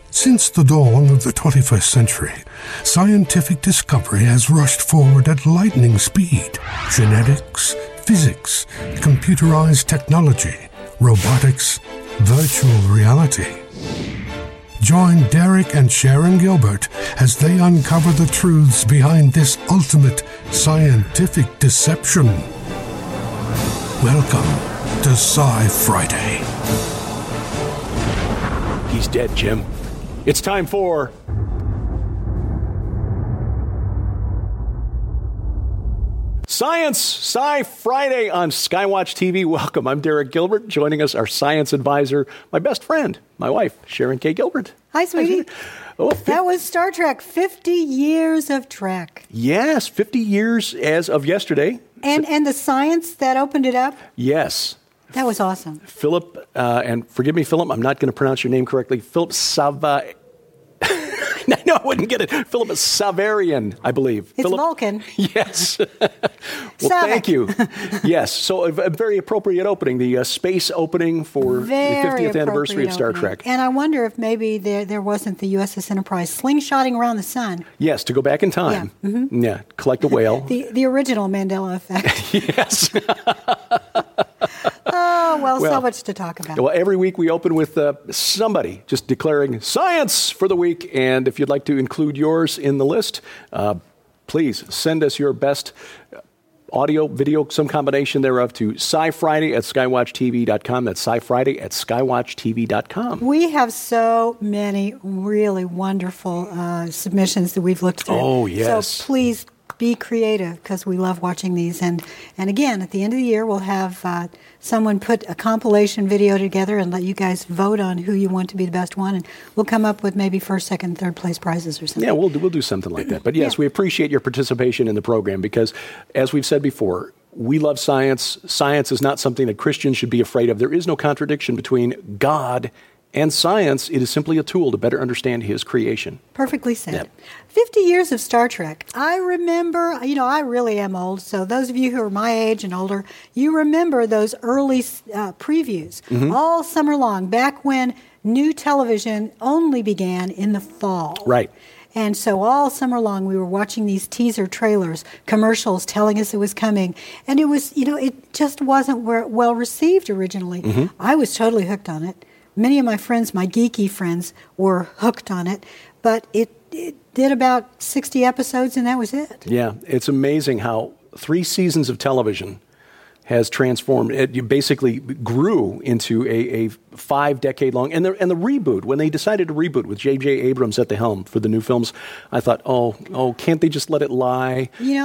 Since the dawn of the 21st century, scientific discovery has rushed forward at lightning speed. Genetics, physics, computerized technology, robotics, virtual reality. Join Derek and Sharon Gilbert as they uncover the truths behind this ultimate scientific deception. Welcome to Sci Friday. He's dead, Jim. It's time for Science Sci Friday on Skywatch TV. Welcome. I'm Derek Gilbert. Joining us, our science advisor, my best friend, my wife, Sharon K. Gilbert. Hi, sweetie. That was Star Trek, 50 years of Trek. Yes, 50 years as of yesterday. And the science that opened it up? Yes. That was awesome. Philip, and forgive me, Philip, I'm not going to pronounce your name correctly. Philip Sava. No, I wouldn't get it. Philip Savarian, I believe. It's Philip, Vulcan. Yes. Well, thank you. Yes. So a very appropriate opening, the space opening for the 50th anniversary of Star Trek. And I wonder if maybe there wasn't the USS Enterprise slingshotting around the sun. Yes, to go back in time. Yeah, mm-hmm. Yeah, collect a whale. The original Mandela effect. Yes. Oh, well, so much to talk about. Well, every week we open with somebody just declaring science for the week. And if you'd like to include yours in the list, please send us your best audio, video, some combination thereof to scifriday@skywatchtv.com. That's scifriday@skywatchtv.com. We have so many really wonderful submissions that we've looked through. Oh, yes. So please be creative, because we love watching these. And again, at the end of the year, we'll have someone put a compilation video together and let you guys vote on who you want to be the best one. And we'll come up with maybe first, second, third place prizes or something. Yeah, we'll do something like that. But yes, we appreciate your participation in the program because, as we've said before, we love science. Science is not something that Christians should be afraid of. There is no contradiction between God and science. It is simply a tool to better understand His creation. Perfectly said. Yep. 50 years of Star Trek. I remember, I really am old, so those of you who are my age and older, you remember those early previews all summer long, back when new television only began in the fall. Right. And so all summer long we were watching these teaser trailers, commercials telling us it was coming. And it was, it just wasn't well received originally. I was totally hooked on it. Many of my friends, my geeky friends, were hooked on it, but it did about 60 episodes, and that was it. Yeah, it's amazing how 3 seasons of television has transformed. It basically grew into a 5-decade-long, and the reboot, when they decided to reboot with J.J. Abrams at the helm for the new films, I thought, oh, can't they just let it lie? Yeah.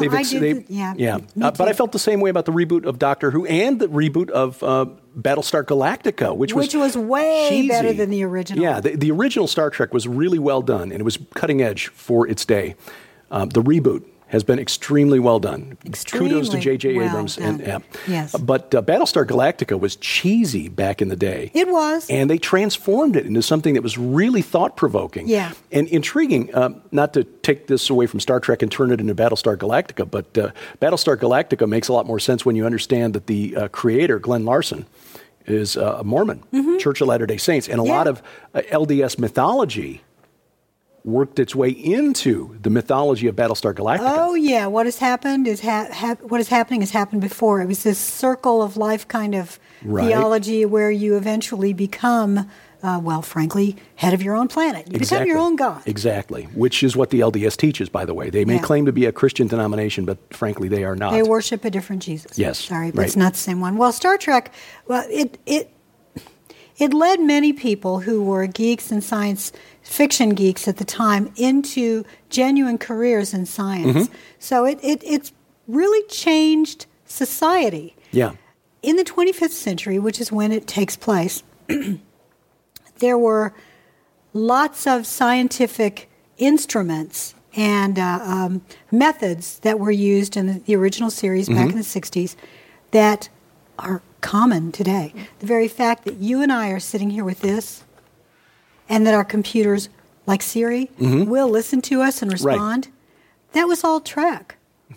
But I felt the same way about the reboot of Doctor Who and the reboot of Battlestar Galactica, which was way cheesy. Better than the original. Yeah, the original Star Trek was really well done, and it was cutting edge for its day. The reboot has been extremely well done. Kudos to J.J. Abrams. Yes. But Battlestar Galactica was cheesy back in the day. It was. And they transformed it into something that was really thought-provoking. Yeah. And intriguing, not to take this away from Star Trek and turn it into Battlestar Galactica, but Battlestar Galactica makes a lot more sense when you understand that the creator, Glenn Larson, is a Mormon, Church of Latter-day Saints. And a lot of LDS mythology worked its way into the mythology of Battlestar Galactica. Oh, yeah. What has happened is what is happening has happened before. It was this circle of life kind of theology where you eventually become, frankly, head of your own planet. You become your own God. Exactly. Which is what the LDS teaches, by the way. They may claim to be a Christian denomination, but frankly, they are not. They worship a different Jesus. Yes. Sorry, but it's not the same one. Well, Star Trek, it led many people who were geeks and science fiction geeks at the time into genuine careers in science. So it's really changed society. Yeah. In the 25th century, which is when it takes place, there were lots of scientific instruments and methods that were used in the original series back in the 60s that are common today. The very fact that you and I are sitting here with this and that our computers, like Siri, will listen to us and respond, that was all Trek.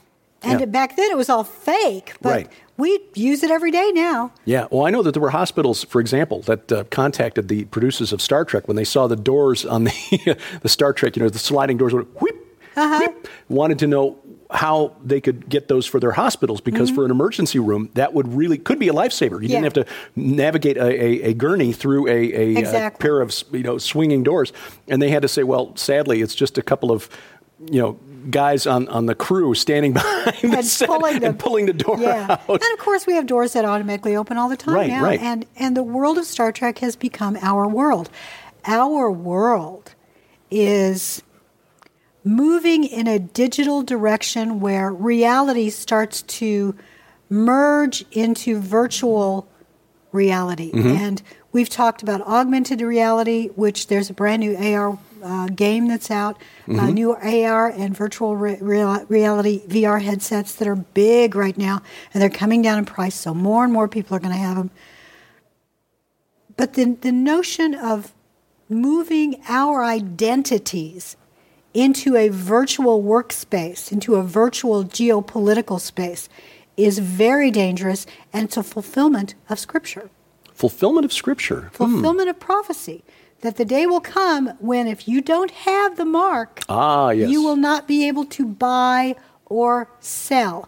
And back then it was all fake, but we use it every day now. Yeah. Well, I know that there were hospitals, for example, that contacted the producers of Star Trek when they saw the doors on the Star Trek, the sliding doors went whip, whip, wanted to know how they could get those for their hospitals, because for an emergency room, that could be a lifesaver. You didn't have to navigate a gurney through a pair of swinging doors. And they had to say, well, sadly, it's just a couple of guys on the crew standing behind the set and pulling the door out. And of course, we have doors that automatically open all the time now. Right. And the world of Star Trek has become our world. Our world is moving in a digital direction where reality starts to merge into virtual reality. And we've talked about augmented reality, which there's a brand new AR game that's out, new AR and virtual reality VR headsets that are big right now, and they're coming down in price, so more and more people are going to have them. But the notion of moving our identities into a virtual workspace, into a virtual geopolitical space, is very dangerous, and it's a fulfillment of Scripture. Fulfillment of Scripture. Fulfillment of prophecy. That the day will come when if you don't have the mark, you will not be able to buy or sell.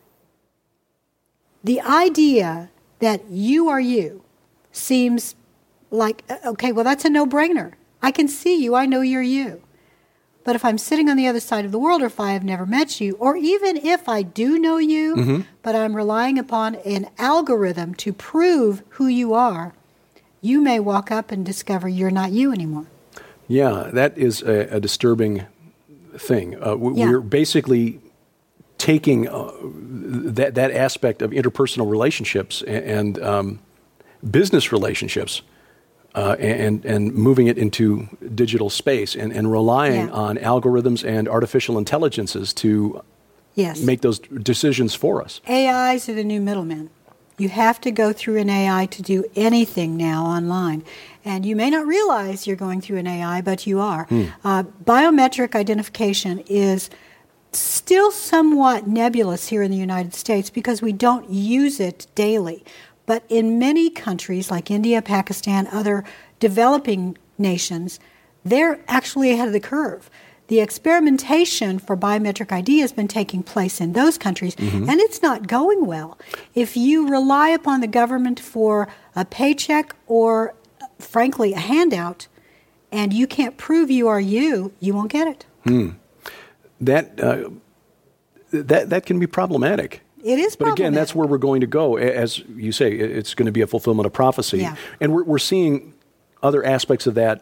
The idea that you are you seems like, okay, well, that's a no-brainer. I can see you. I know you're you. But if I'm sitting on the other side of the world, or if I have never met you, or even if I do know you, but I'm relying upon an algorithm to prove who you are, you may walk up and discover you're not you anymore. Yeah, that is a disturbing thing. We're basically taking that aspect of interpersonal relationships and business relationships and moving it into digital space and relying on algorithms and artificial intelligences to make those decisions for us. AIs are the new middlemen. You have to go through an AI to do anything now online. And you may not realize you're going through an AI, but you are. Biometric identification is still somewhat nebulous here in the United States because we don't use it daily. But in many countries like India, Pakistan, other developing nations, they're actually ahead of the curve. The experimentation for biometric ID has been taking place in those countries, and it's not going well. If you rely upon the government for a paycheck or, frankly, a handout, and you can't prove you are you, you won't get it. That can be problematic. It is problematic. But again, that's where we're going to go. As you say, it's going to be a fulfillment of prophecy. Yeah. And we're seeing other aspects of that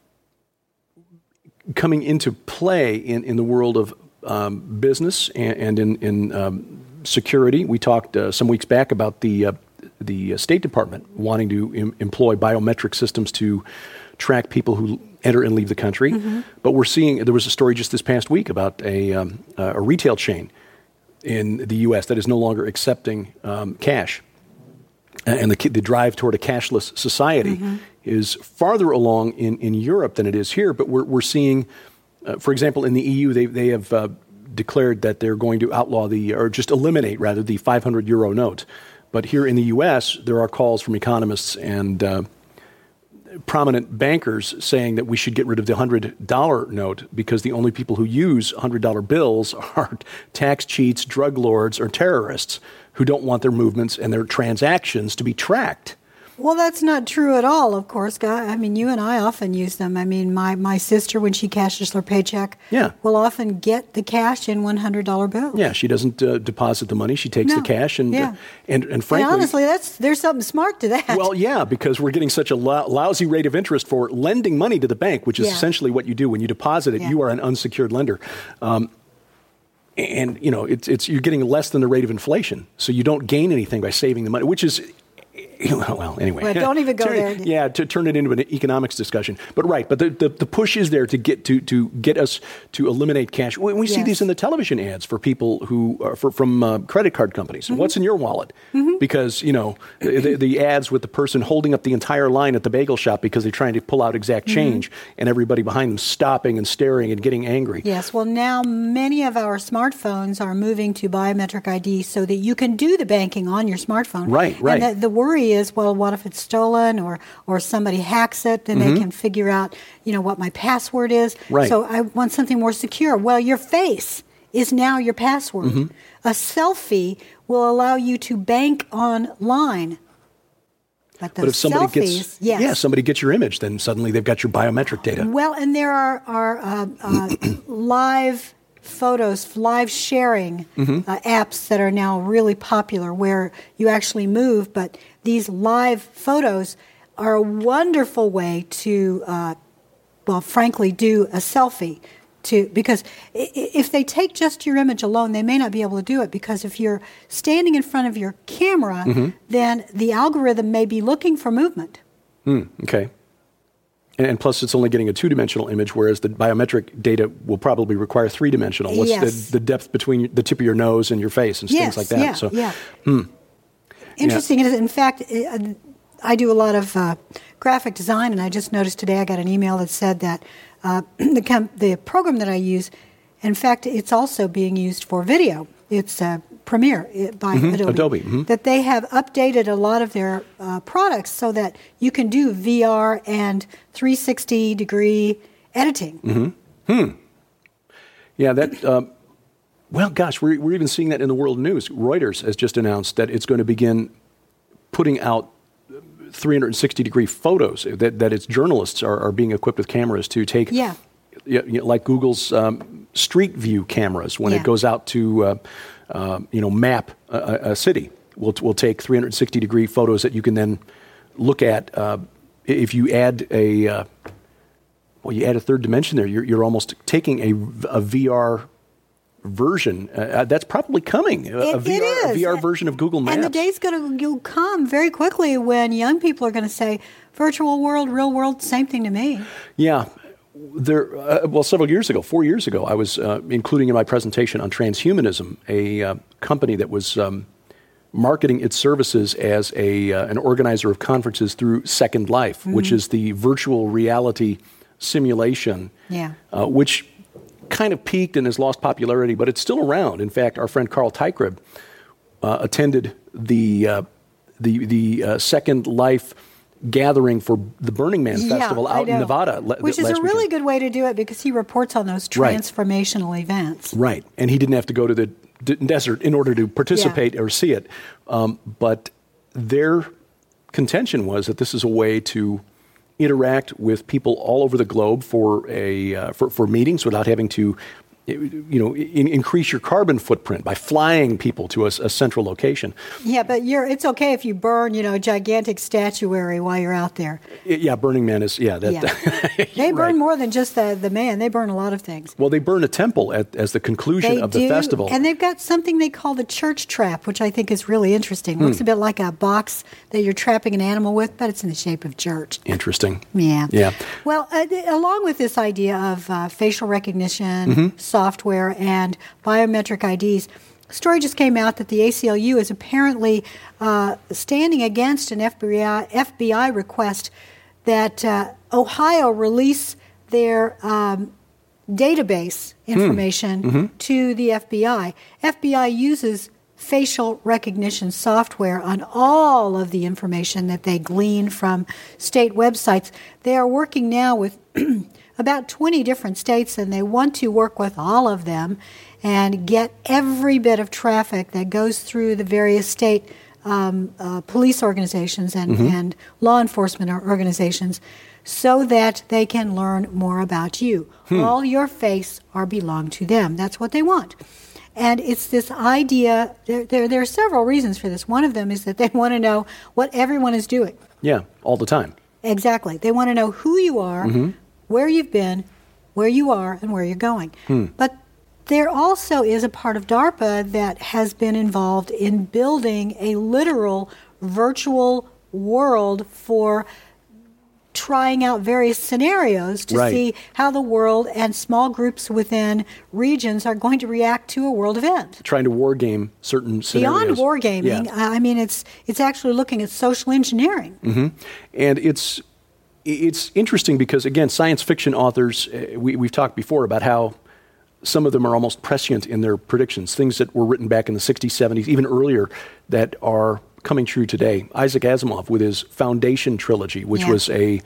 coming into play in the world of business and in security. We talked some weeks back about the State Department wanting to employ biometric systems to track people who enter and leave the country. But we're seeing, there was a story just this past week about a retail chain in the U.S. that is no longer accepting cash. And the drive toward a cashless society is farther along in Europe than it is here. But we're seeing, for example, in the EU, they have declared that they're going to outlaw or just eliminate, rather, the 500 euro note. But here in the U.S., there are calls from economists and prominent bankers saying that we should get rid of the $100 note because the only people who use $100 bills are tax cheats, drug lords, or terrorists who don't want their movements and their transactions to be tracked. Well, that's not true at all, of course, Guy. I mean, you and I often use them. I mean, my sister, when she cashes her paycheck, will often get the cash in $100 bills. Yeah, she doesn't deposit the money. She takes the cash. And frankly... And honestly, there's something smart to that. Well, yeah, because we're getting such a lousy rate of interest for lending money to the bank, which is essentially what you do. When you deposit it, you are an unsecured lender. And, you know, it's you're getting less than the rate of inflation. So you don't gain anything by saving the money, which is Well, anyway. Well, don't even go there. Yeah, to turn it into an economics discussion. But the push is there to get us to eliminate cash. We see these in the television ads for people who from credit card companies. Mm-hmm. What's in your wallet? Mm-hmm. Because the ads with the person holding up the entire line at the bagel shop because they're trying to pull out exact change, and everybody behind them stopping and staring and getting angry. Yes. Well, now many of our smartphones are moving to biometric ID so that you can do the banking on your smartphone. Right. And the worry is, well, what if it's stolen or somebody hacks it, then they can figure out, what my password is. Right. So I want something more secure. Well, your face is now your password. Mm-hmm. A selfie will allow you to bank online. But if somebody gets your image, then suddenly they've got your biometric data. Well, and there are live photos, live sharing apps that are now really popular where you actually move, but these live photos are a wonderful way to, frankly, do a selfie. Because if they take just your image alone, they may not be able to do it, because if you're standing in front of your camera, then the algorithm may be looking for movement. Okay. And plus, it's only getting a two-dimensional image, whereas the biometric data will probably require three-dimensional. What's the depth between the tip of your nose and your face and things like that? Interesting. Yeah. In fact, I do a lot of graphic design, and I just noticed today I got an email that said that the program that I use, in fact, it's also being used for video. It's Premiere by Adobe. That they have updated a lot of their products so that you can do VR and 360-degree editing. Yeah, that... well, gosh, we're even seeing that in the world news. Reuters has just announced that it's going to begin putting out 360-degree photos, that its journalists are being equipped with cameras to take, like Google's Street View cameras, when it goes out to map a city. We'll take 360-degree photos that you can then look at. If you add a third dimension there, you're almost taking a VR version. That's probably coming. A VR version of Google Maps. And the day's going to come very quickly when young people are going to say, virtual world, real world, same thing to me. Yeah. Several years ago, 4 years ago, I was including in my presentation on transhumanism a company that was marketing its services as an organizer of conferences through Second Life, which is the virtual reality simulation, which kind of peaked and has lost popularity, but it's still around. In fact, our friend Carl Teichrieb attended the Second Life gathering for the Burning Man Festival out in Nevada. Which is a really good way to do it, because he reports on those transformational events. Right. And he didn't have to go to the desert in order to participate or see it. But their contention was that this is a way to interact with people all over the globe for meetings without having to increase your carbon footprint by flying people to a central location. Yeah, but it's okay if you burn, a gigantic statuary while you're out there. Yeah, Burning Man is, They burn more than just the man. They burn a lot of things. Well, they burn a temple as the conclusion of the festival. And they've got something they call the church trap, which I think is really interesting. Looks a bit like a box that you're trapping an animal with, but it's in the shape of church. Interesting. Yeah. Well, along with this idea of facial recognition, software, and biometric IDs, a story just came out that the ACLU is apparently standing against an FBI request that Ohio release their database information to the FBI. FBI uses facial recognition software on all of the information that they glean from state websites. They are working now with about 20 different states, and they want to work with all of them and get every bit of traffic that goes through the various state police organizations and law enforcement organizations, so that they can learn more about you. All your face belong to them. That's what they want. And it's this idea, there are several reasons for this. One of them is that they want to know what everyone is doing. Yeah, all the time. Exactly. They want to know who you are, where you've been, where you are, and where you're going. But there also is a part of DARPA that has been involved in building a literal virtual world for trying out various scenarios to see how the world and small groups within regions are going to react to a world event. Trying to war game certain scenarios. Beyond wargaming, I mean, it's actually looking at social engineering. Mm-hmm. And it's interesting because, again, science fiction authors, we've talked before about how some of them are almost prescient in their predictions, things that were written back in the 60s, 70s, even earlier, that are coming true today. Isaac Asimov with his Foundation trilogy, which was a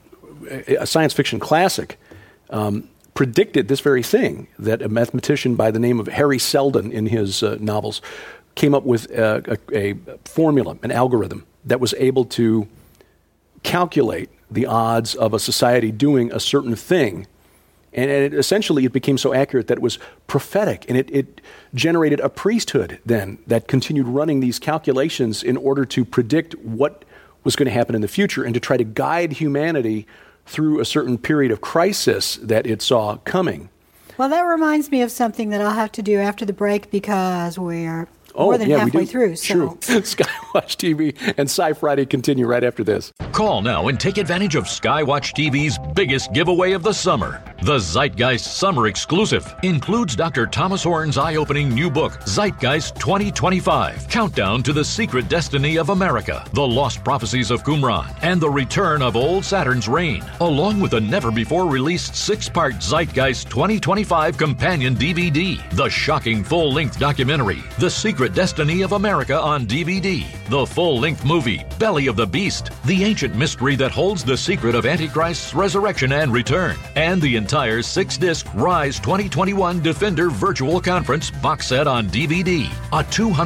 science fiction classic, predicted this very thing, that a mathematician by the name of Harry Seldon in his novels came up with a formula, an algorithm that was able to calculate the odds of a society doing a certain thing. And essentially it became so accurate that it was prophetic, and it generated a priesthood then that continued running these calculations in order to predict what was going to happen in the future and to try to guide humanity through a certain period of crisis that it saw coming. Well, that reminds me of something that I'll have to do after the break because we're more than halfway through. So. Skywatch TV and Sci Friday continue right after this. Call now and take advantage of Skywatch TV's biggest giveaway of the summer. The Zeitgeist Summer Exclusive includes Dr. Thomas Horn's eye-opening new book, Zeitgeist 2025, Countdown to the Secret Destiny of America, The Lost Prophecies of Qumran, and the Return of Old Saturn's Reign, along with a never-before-released 6-part Zeitgeist 2025 companion DVD, the shocking full-length documentary, The Secret Destiny of America on DVD, the full-length movie, Belly of the Beast, the ancient mystery that holds the secret of Antichrist's resurrection and return, and the entire 6-disc Rise 2021 Defender Virtual Conference box set on DVD, a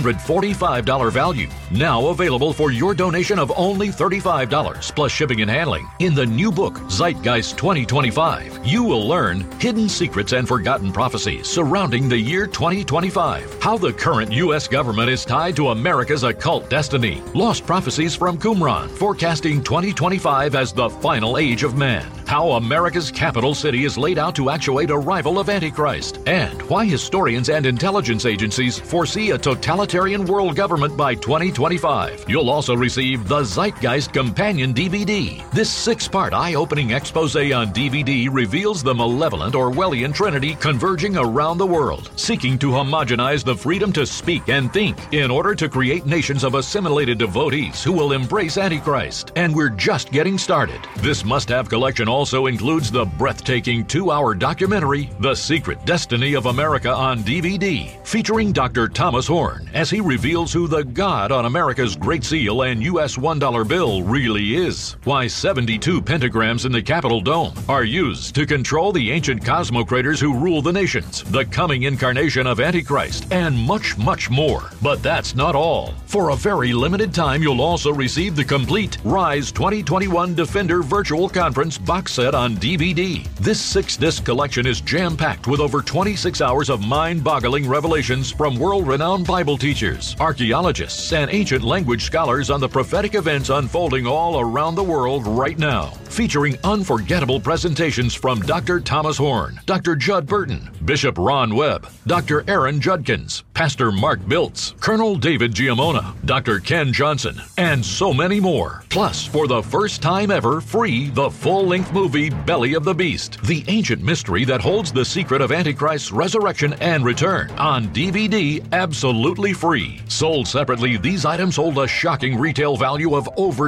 $245 value, now available for your donation of only $35 plus shipping and handling. In the new book, Zeitgeist 2025, you will learn hidden secrets and forgotten prophecies surrounding the year 2025, how the current U.S. government is tied to America's occult destiny, lost prophecies from Qumran, forecasting 2025 as the final age of man, how America's capital city is laid out to actuate arrival of Antichrist, and why historians and intelligence agencies foresee a totalitarian world government by 2025. You'll also receive the Zeitgeist Companion DVD. This 6-part eye-opening expose on DVD reveals the malevolent Orwellian trinity converging around the world, seeking to homogenize the freedom to speak and think in order to create nations of assimilated devotees who will embrace Antichrist. And we're just getting started. This must-have collection also includes the breathtaking 2-hour documentary, The Secret Destiny of America on DVD, featuring Dr. Thomas Horn as he reveals who the God on America's Great Seal and U.S. $1 bill really is, why 72 pentagrams in the Capitol Dome are used to control the ancient cosmocrators who rule the nations, the coming incarnation of Antichrist, and much, much more. But that's not all. For a very limited time, you'll also receive the complete Rise 2021 Defender Virtual Conference box set on DVD. This 6-disc collection is jam-packed with over 26 hours of mind-boggling revelations from world-renowned Bible teachers, archaeologists, and ancient language scholars on the prophetic events unfolding all around the world right now. Featuring unforgettable presentations from Dr. Thomas Horn, Dr. Judd Burton, Bishop Ron Webb, Dr. Aaron Judkins, Pastor Mark Biltz, Colonel David Giamona, Dr. Ken Johnson, and so many more. Plus, for the first time ever, free the full-length movie Belly of the Beast, the ancient mystery that holds the secret of Antichrist's resurrection and return, on DVD, absolutely free. Sold separately, these items hold a shocking retail value of over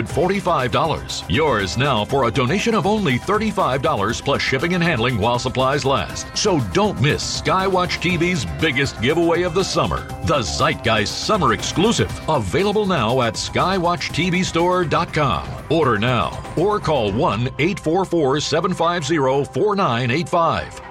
$245. Yours now for a donation of only $35 plus shipping and handling while supplies last. So don't miss Skywatch TV's biggest giveaway of the summer, the Zeitgeist Summer Exclusive, available now at skywatchtvstore.com. Order now or call 1-844-750-4985.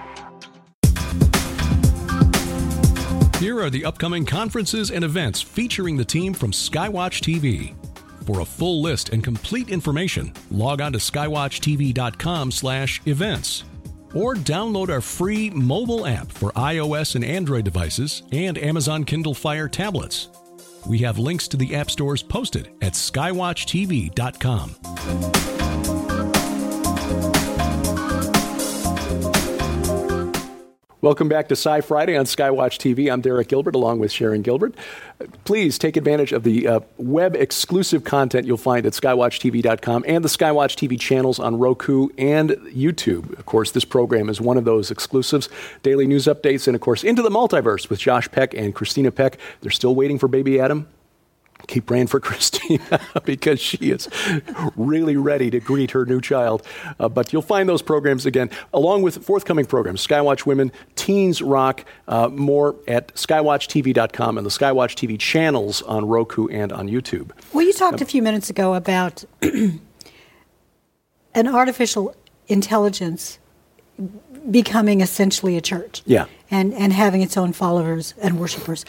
Here are the upcoming conferences and events featuring the team from Skywatch TV. For a full list and complete information, log on to skywatchtv.com/events or download our free mobile app for iOS and Android devices and Amazon Kindle Fire tablets. We have links to the app stores posted at skywatchtv.com. Welcome back to Sci Friday on Skywatch TV. I'm Derek Gilbert along with Sharon Gilbert. Please take advantage of the web exclusive content you'll find at skywatchtv.com and the Skywatch TV channels on Roku and YouTube. Of course, this program is one of those exclusives. Daily news updates and, of course, Into the Multiverse with Josh Peck and Christina Peck. They're still waiting for baby Adam. Keep praying for Christina because she is really ready to greet her new child. But you'll find those programs again, along with forthcoming programs, Skywatch Women, Teens Rock, more at skywatchtv.com and the Skywatch TV channels on Roku and on YouTube. Well, you talked a few minutes ago about an artificial intelligence becoming essentially a church. Yeah. And having its own followers and worshipers.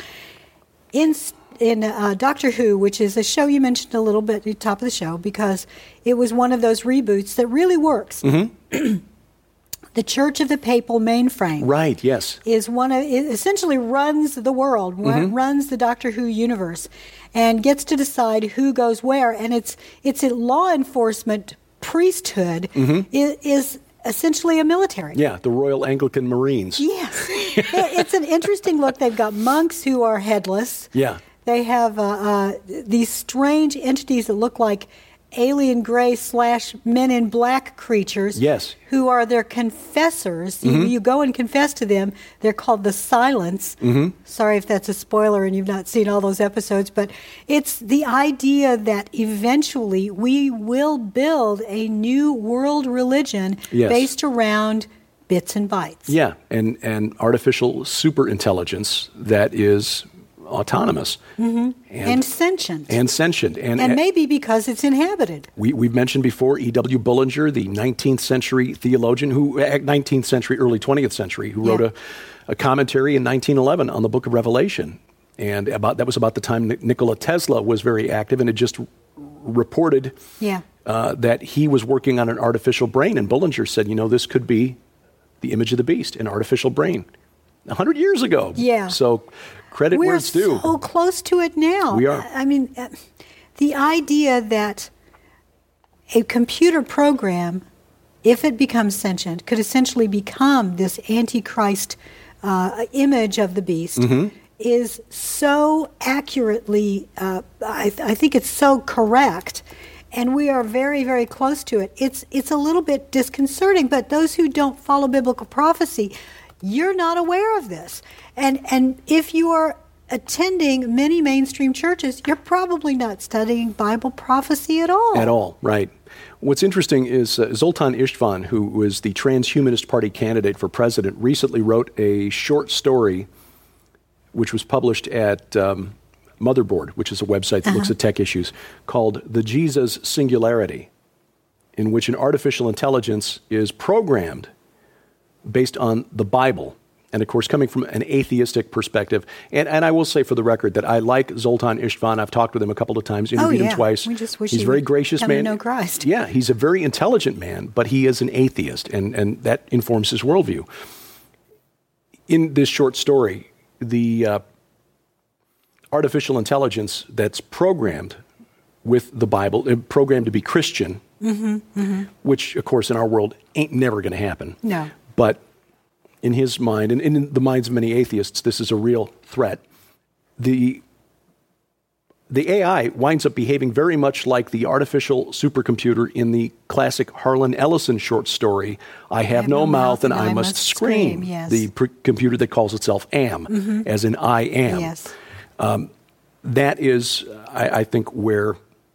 In Doctor Who, which is a show you mentioned a little bit at the top of the show, because it was one of those reboots that really works. Mm-hmm. The Church of the Papal Mainframe. Right, yes. It essentially runs the world, runs the Doctor Who universe, and gets to decide who goes where. And it's a law enforcement priesthood is essentially a military. Yeah, the Royal Anglican Marines. Yes. It's an interesting look. They've got monks who are headless. Yeah. They have these strange entities that look like alien gray / men in black creatures. Yes. Who are their confessors. You go and confess to them. They're called the Silence. Sorry if that's a spoiler and you've not seen all those episodes, but it's the idea that eventually we will build a new world religion based around bits and bytes. Yeah, and artificial superintelligence that is autonomous. And sentient. And sentient. And maybe because it's inhabited. We've mentioned before E.W. Bullinger, the 19th century theologian, early 20th century, who wrote a commentary in 1911 on the book of Revelation. And that was about the time Nikola Tesla was very active and had just reported that he was working on an artificial brain. And Bullinger said, this could be the image of the beast, an artificial brain. 100 years ago. Yeah. So credit where it's due. We're so close to it now. We are. I mean, the idea that a computer program, if it becomes sentient, could essentially become this Antichrist image of the beast is so accurately, I think it's so correct. And we are very, very close to it. It's a little bit disconcerting, but those who don't follow biblical prophecy, you're not aware of this. And if you are attending many mainstream churches, you're probably not studying Bible prophecy at all. At all, right. What's interesting is Zoltan Istvan, who was the Transhumanist Party candidate for president, recently wrote a short story which was published at Motherboard, which is a website that looks at tech issues, called The Jesus Singularity, in which an artificial intelligence is programmed based on the Bible, and of course coming from an atheistic perspective. And I will say for the record that I like Zoltan Istvan. I've talked with him a couple of times, interviewed him twice. We just wish he's a very gracious man. To know Christ. Yeah, he's a very intelligent man, but he is an atheist, and that informs his worldview. In this short story, the artificial intelligence that's programmed with the Bible, programmed to be Christian, which, of course, in our world ain't never going to happen. No. But in his mind, and in the minds of many atheists, this is a real threat. The AI winds up behaving very much like the artificial supercomputer in the classic Harlan Ellison short story, I have no mouth and I must scream. Yes. The computer that calls itself Am, as in I am. Yes. That is, I think, where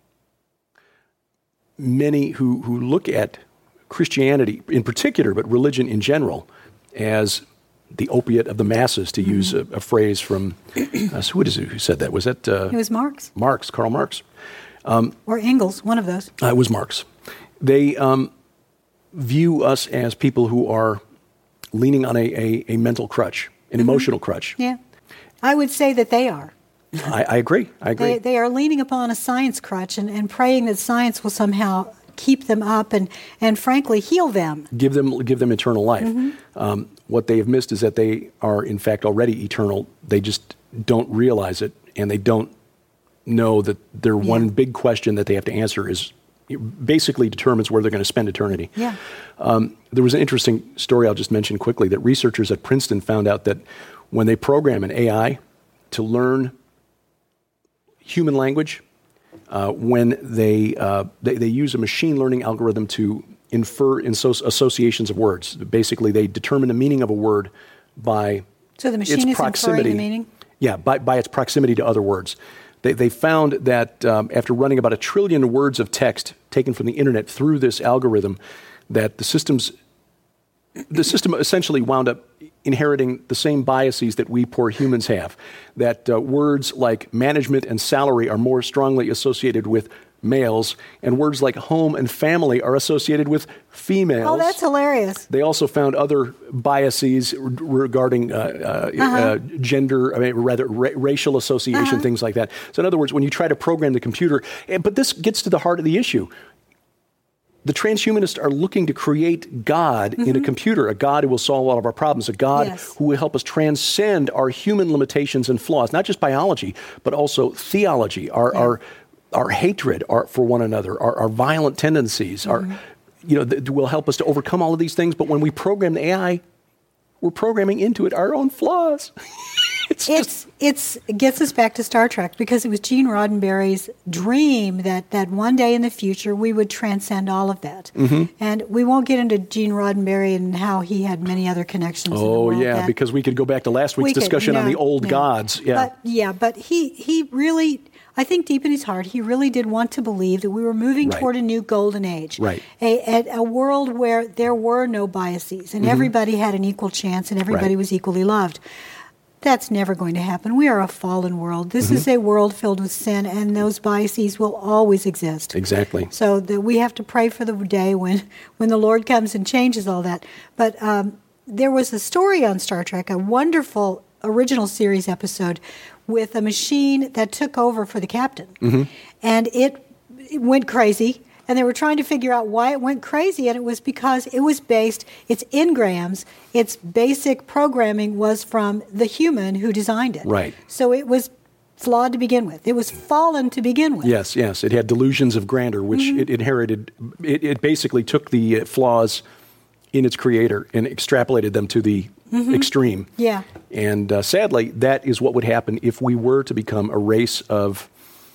many who look at Christianity in particular, but religion in general, as the opiate of the masses, to use a phrase from, who is it who said that? Was that? It was Marx. Marx, Karl Marx. Or Engels, one of those. It was Marx. They view us as people who are leaning on a mental crutch, an emotional crutch. Yeah. I would say that they are. I agree. They are leaning upon a science crutch and praying that science will somehow keep them up and frankly heal them. Give them eternal life. What they have missed is that they are in fact already eternal. They just don't realize it, and they don't know that their one big question that they have to answer is basically determines where they're going to spend eternity. Yeah. There was an interesting story I'll just mention quickly that researchers at Princeton found out that when they program an AI to learn human language, when they use a machine learning algorithm to infer associations of words. Basically, they determine the meaning of a word by So the machine is inferring the meaning? Yeah, by its proximity to other words. They found that after running about 1 trillion words of text taken from the internet through this algorithm, that the system essentially wound up inheriting the same biases that we poor humans have. That words like management and salary are more strongly associated with males, and words like home and family are associated with females. Oh, that's hilarious. They also found other biases regarding gender, racial association, things like that. So in other words, when you try to program the computer, but this gets to the heart of the issue. The transhumanists are looking to create God in a computer, a God who will solve all of our problems, a God who will help us transcend our human limitations and flaws, not just biology, but also theology, our hatred for one another, our violent tendencies, will help us to overcome all of these things. But when we program the AI, we're programming into it our own flaws. It gets us back to Star Trek, because it was Gene Roddenberry's dream that one day in the future we would transcend all of that. And we won't get into Gene Roddenberry and how he had many other connections. Oh, yeah, because we could go back to last week's discussion on the old gods. Yeah. But he really, I think deep in his heart, he really did want to believe that we were moving toward a new golden age. Right. A world where there were no biases and everybody had an equal chance and everybody was equally loved. That's never going to happen. We are a fallen world. This is a world filled with sin, and those biases will always exist. Exactly. So we have to pray for the day when the Lord comes and changes all that. But there was a story on Star Trek, a wonderful original series episode with a machine that took over for the captain. And it went crazy. And they were trying to figure out why it went crazy, and it was because it was based, its engrams, its basic programming was from the human who designed it. Right. So it was flawed to begin with. It was fallen to begin with. Yes. It had delusions of grandeur, which it inherited. It basically took the flaws in its creator and extrapolated them to the extreme. Yeah. And sadly, that is what would happen if we were to become a race of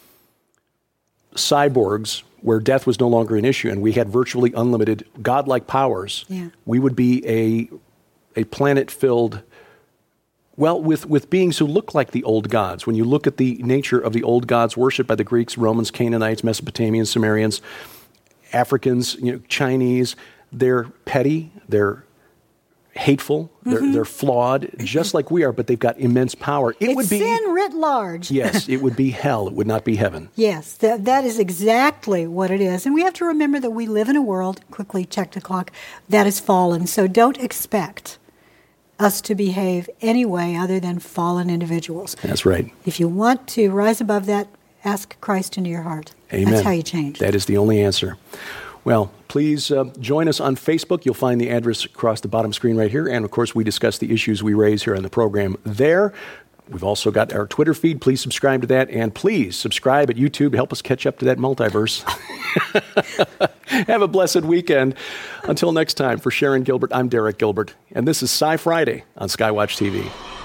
cyborgs where death was no longer an issue and we had virtually unlimited godlike powers. We would be a planet filled, with beings who look like the old gods. When you look at the nature of the old gods worshipped by the Greeks, Romans, Canaanites, Mesopotamians, Sumerians, Africans, Chinese, they're petty, they're hateful, they're flawed, just like we are, but they've got immense power. It's sin writ large. Yes, it would be hell. It would not be heaven. Yes, that is exactly what it is. And we have to remember that we live in a world, quickly check the clock, that is fallen. So don't expect us to behave any way other than fallen individuals. That's right. If you want to rise above that, ask Christ into your heart. Amen. That's how you change. That is the only answer. Well, please join us on Facebook. You'll find the address across the bottom screen right here. And, of course, we discuss the issues we raise here on the program there. We've also got our Twitter feed. Please subscribe to that. And please subscribe at YouTube to help us catch up to that multiverse. Have a blessed weekend. Until next time, for Sharon Gilbert, I'm Derek Gilbert. And this is Sci Friday on Skywatch TV.